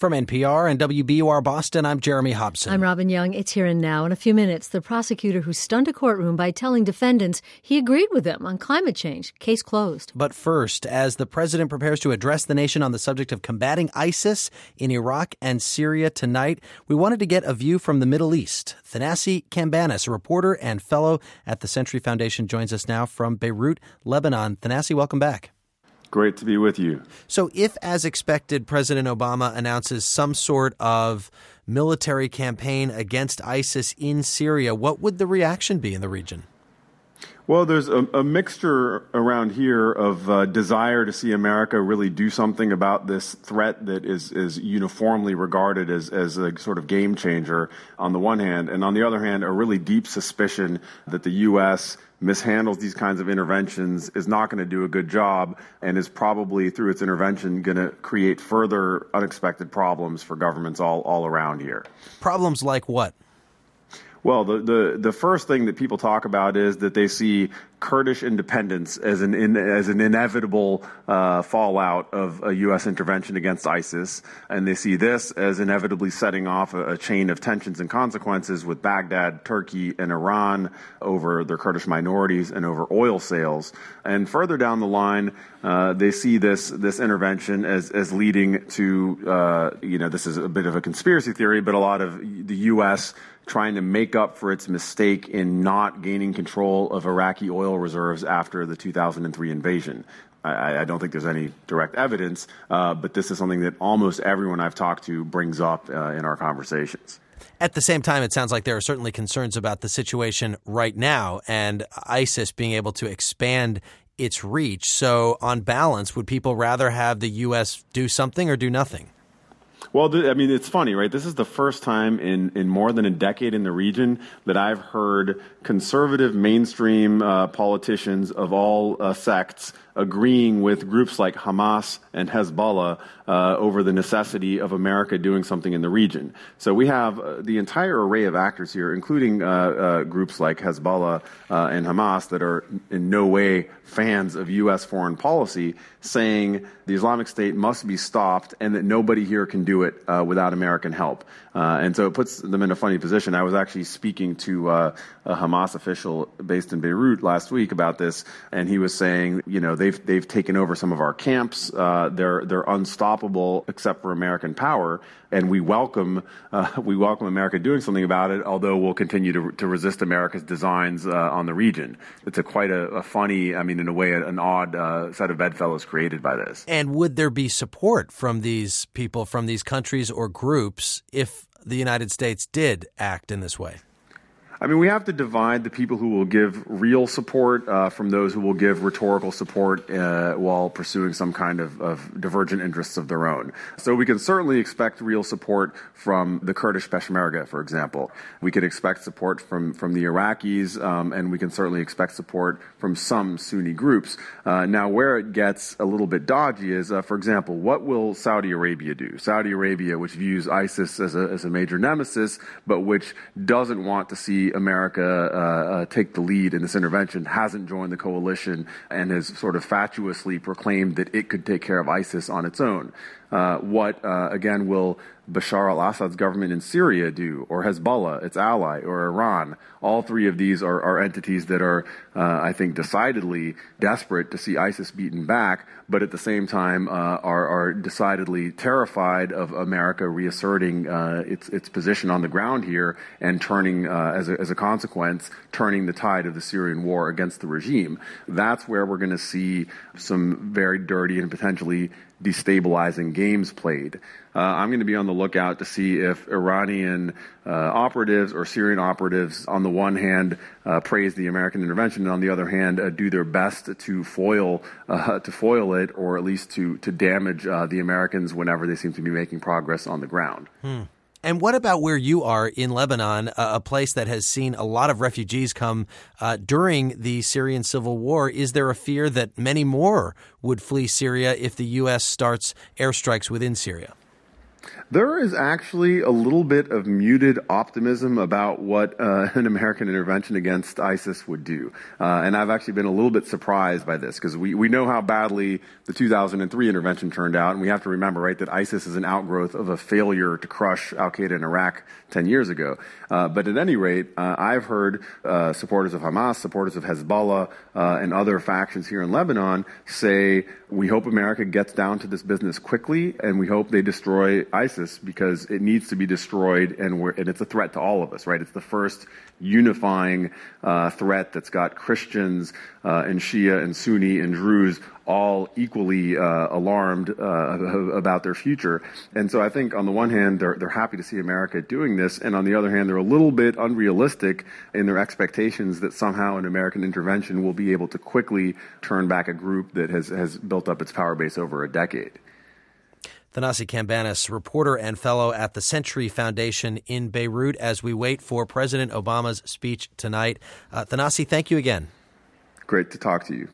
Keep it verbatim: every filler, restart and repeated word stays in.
From N P R and W B U R Boston, I'm Jeremy Hobson. I'm Robin Young. It's Here and Now. In a few minutes, the prosecutor who stunned a courtroom by telling defendants he agreed with them on climate change. Case closed. But first, as the president prepares to address the nation on the subject of combating ISIS in Iraq and Syria tonight, we wanted to get a view from the Middle East. Thanasi Cambanis, a reporter and fellow at the Century Foundation, joins us now from Beirut, Lebanon. Thanasi, welcome back. Great to be with you. So if, as expected, President Obama announces some sort of military campaign against ISIS in Syria, what would the reaction be in the region? Well, there's a, a mixture around here of uh, desire to see America really do something about this threat that is, is uniformly regarded as, as a sort of game changer on the one hand, and on the other hand, a really deep suspicion that the U S mishandles these kinds of interventions, is not going to do a good job, and is probably, through its intervention, going to create further unexpected problems for governments all, all around here. Problems like what? Well, the, the, the first thing that people talk about is that they see Kurdish independence as an in, as an inevitable uh, fallout of a U S intervention against ISIS, and they see this as inevitably setting off a, a chain of tensions and consequences with Baghdad, Turkey, and Iran over their Kurdish minorities and over oil sales. And further down the line, uh, they see this this intervention as as leading to uh, you know this is a bit of a conspiracy theory, but a lot of the U S trying to make up for its mistake in not gaining control of Iraqi oil reserves after the two thousand three invasion. I, I don't think there's any direct evidence, uh, but this is something that almost everyone I've talked to brings up uh, in our conversations. At the same time, it sounds like there are certainly concerns about the situation right now and ISIS being able to expand its reach. So on balance, would people rather have the U S do something or do nothing? Well, th- I mean, it's funny, right? This is the first time in, in more than a decade in the region that I've heard conservative mainstream uh, politicians of all uh, sects agreeing with groups like Hamas and Hezbollah uh, over the necessity of America doing something in the region. So we have uh, the entire array of actors here, including uh, uh, groups like Hezbollah uh, and Hamas that are in no way fans of U S foreign policy, saying the Islamic State must be stopped and that nobody here can do it uh, without American help. Uh, and so it puts them in a funny position. I was actually speaking to uh, a Hamas official based in Beirut last week about this, and he was saying, you know, they've they've taken over some of our camps. Uh, they're they're unstoppable except for American power, and we welcome uh, we welcome America doing something about it. Although we'll continue to to resist America's designs uh, on the region. It's a quite a, a funny, I mean, in a way, an odd uh, set of bedfellows created by this. And would there be support from these people, from these countries or groups, if the United States did act in this way? I mean, we have to divide the people who will give real support uh, from those who will give rhetorical support uh, while pursuing some kind of, of divergent interests of their own. So we can certainly expect real support from the Kurdish Peshmerga, for example. We can expect support from, from the Iraqis, um, and we can certainly expect support from some Sunni groups. Uh, now, where it gets a little bit dodgy is, uh, for example, what will Saudi Arabia do? Saudi Arabia, which views ISIS as a, as a major nemesis, but which doesn't want to see America uh, uh, take the lead in this intervention, hasn't joined the coalition, and has sort of fatuously proclaimed that it could take care of ISIS on its own. Uh, what, uh, again, will Bashar al-Assad's government in Syria do, or Hezbollah, its ally, or Iran? All three of these are, are entities that are, uh, I think, decidedly desperate to see ISIS beaten back, but at the same time uh, are, are decidedly terrified of America reasserting uh, its its position on the ground here and turning, uh, as, a, as a consequence, turning the tide of the Syrian war against the regime. That's where we're going to see some very dirty and potentially destabilizing games played. Uh, I'm going to be on the lookout to see if Iranian uh, operatives or Syrian operatives, on the one hand, uh, praise the American intervention, and on the other hand, uh, do their best to foil uh, to foil it, or at least to to damage uh, the Americans whenever they seem to be making progress on the ground. Hmm. And what about where you are in Lebanon, a place that has seen a lot of refugees come uh, during the Syrian civil war? Is there a fear that many more would flee Syria if the U S starts airstrikes within Syria? There is actually a little bit of muted optimism about what uh, an American intervention against ISIS would do. Uh, and I've actually been a little bit surprised by this because we, we know how badly the two thousand three intervention turned out. And we have to remember, right, that ISIS is an outgrowth of a failure to crush al-Qaeda in Iraq ten years ago. Uh, but at any rate, uh, I've heard uh, supporters of Hamas, supporters of Hezbollah, uh, and other factions here in Lebanon say, we hope America gets down to this business quickly, and we hope they destroy ISIS because it needs to be destroyed, and, we're, and it's a threat to all of us, right? It's the first unifying uh, threat that's got Christians uh, and Shia and Sunni and Druze all equally uh, alarmed uh, about their future. And so I think on the one hand, they're, they're happy to see America doing this, and on the other hand, they're a little bit unrealistic in their expectations that somehow an American intervention will be able to quickly turn back a group that has, has built up its power base over a decade. Thanassie Cambanis, reporter and fellow at the Century Foundation in Beirut, as we wait for President Obama's speech tonight. Uh, Thanassie, thank you again. Great to talk to you.